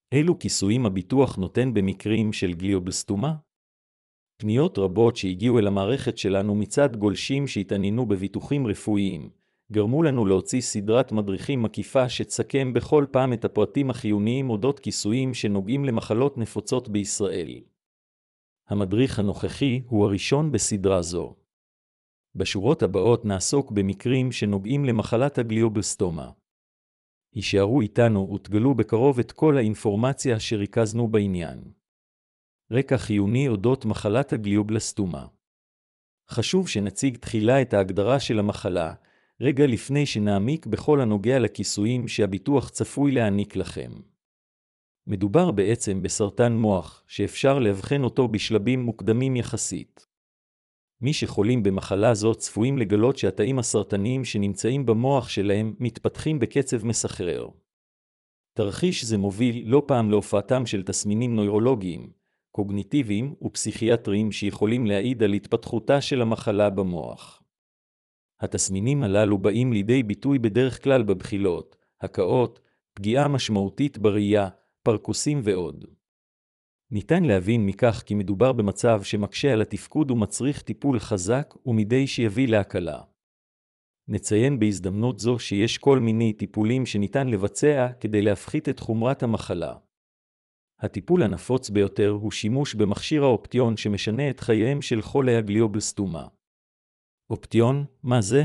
אילו כיסויים הביטוח נותן במקרים של גליובלסטומה? פניות רבות שהגיעו אל המערכת שלנו מצד גולשים שהתעניינו בביטוחים רפואיים, גרמו לנו להוציא סדרת מדריכים מקיפה שתסכם בכל פעם את הפרטים החיוניים אודות כיסויים שנוגעים למחלות נפוצות בישראל. המדריך הנוכחי הוא הראשון בסדרה זו. בשורות הבאות נעסוק במקרים שנוגעים למחלת הגליובלסטומה. הישארו איתנו ותגלו בקרוב את כל האינפורמציה אשר ריכזנו בעניין. רקע חיוני אודות מחלת הגליובלסטומה. חשוב שנציג תחילה את ההגדרה של המחלה, רגע לפני שנעמיק בכל הנוגע לכיסויים שהביטוח צפוי להעניק לכם. מדובר בעצם בסרטן מוח, שאפשר להבחן אותו בשלבים מוקדמים יחסית. מי שחולים במחלה זו צפויים לגלות שהתאים הסרטניים שנמצאים במוח שלהם מתפתחים בקצב מסחרר. תרחיש זה מוביל לא פעם להופעתם של תסמינים נוירולוגיים, קוגניטיביים ופסיכיאטריים שיכולים להעיד על התפתחותה של המחלה במוח. התסמינים הללו באים לידי ביטוי בדרך כלל בבחילות, הקאות, פגיעה משמעותית בראייה, פרקוסים ועוד. ניתן להבין מכך כי מדובר במצב שמקשה על התפקוד ומצריך טיפול חזק ומדי שיביא להקלה. נציין בהזדמנות זו שיש כל מיני טיפולים שניתן לבצע כדי להפחית את חומרת המחלה. הטיפול הנפוץ ביותר הוא שימוש במכשיר האופטיון שמשנה את חייהם של חולי הגליובלסטומה. אופטיון, מה זה?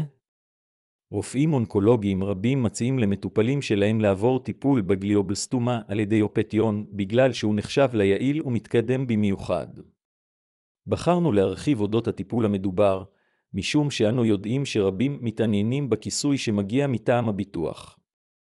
רופאים אונקולוגיים רבים מציעים למטופלים שלהם לעבור טיפול בגליובלסטומה על ידי אופטיון בגלל שהוא נחשב ליעיל ומתקדם במיוחד. בחרנו להרחיב אודות הטיפול המדובר, משום שאנו יודעים שרבים מתעניינים בכיסוי שמגיע מטעם הביטוח.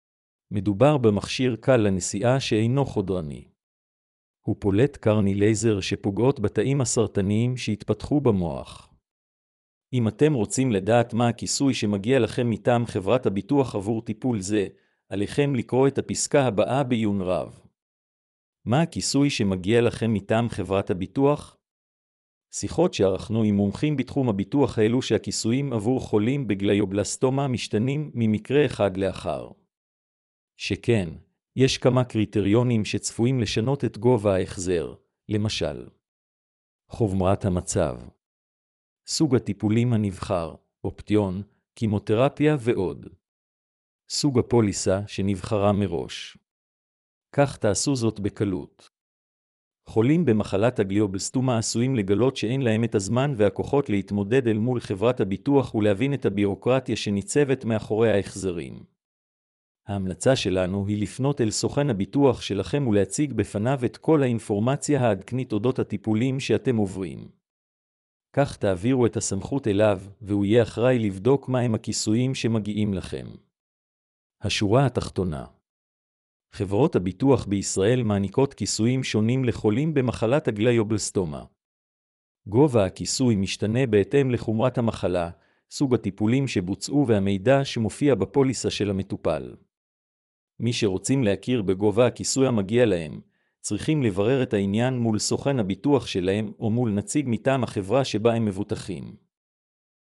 מדובר במכשיר קל לנשיאה שאינו חודרני. הוא פולט קרני לייזר שפוגעות בתאים הסרטניים שהתפתחו במוח. אם אתם רוצים לדעת מה הכיסוי שמגיע לכם מטעם חברת הביטוח עבור טיפול זה, עליכם לקרוא את הפסקה הבאה בעיון רב. מה הכיסוי שמגיע לכם מטעם חברת הביטוח? שיחות שערכנו עם מומחים בתחום הביטוח העלו שהכיסויים עבור חולים בגליובלסטומה משתנים ממקרה אחד לאחר. שכן, יש כמה קריטריונים שצפויים לשנות את גובה ההחזר, למשל, חומרת המצב, סוג הטיפולים הנבחר, אופטיון, כימותרפיה ועוד. סוג הפוליסה שנבחרה מראש. כך תעשו זאת בקלות. חולים במחלת הגליובלסטומה עשויים לגלות שאין להם את הזמן והכוחות להתמודד אל מול חברת הביטוח ולהבין את הבירוקרטיה שניצבת מאחורי ההחזרים. ההמלצה שלנו היא לפנות אל סוכן הביטוח שלכם ולהציג בפניו את כל האינפורמציה העדכנית אודות הטיפולים שאתם עוברים. כך תעבירו את הסמכות אליו, והוא יהיה אחראי לבדוק מהם הכיסויים שמגיעים לכם. השורה התחתונה. חברות הביטוח בישראל מעניקות כיסויים שונים לחולים במחלת הגליובלסטומה. גובה הכיסוי משתנה בהתאם לחומרת המחלה, סוג הטיפולים שבוצעו והמידע שמופיע בפוליסה של המטופל. מי שרוצים להכיר בגובה הכיסוי המגיע להם, צריכים לברר את העניין מול סוכן הביטוח שלהם או מול נציג מטעם החברה שבה הם מבוטחים.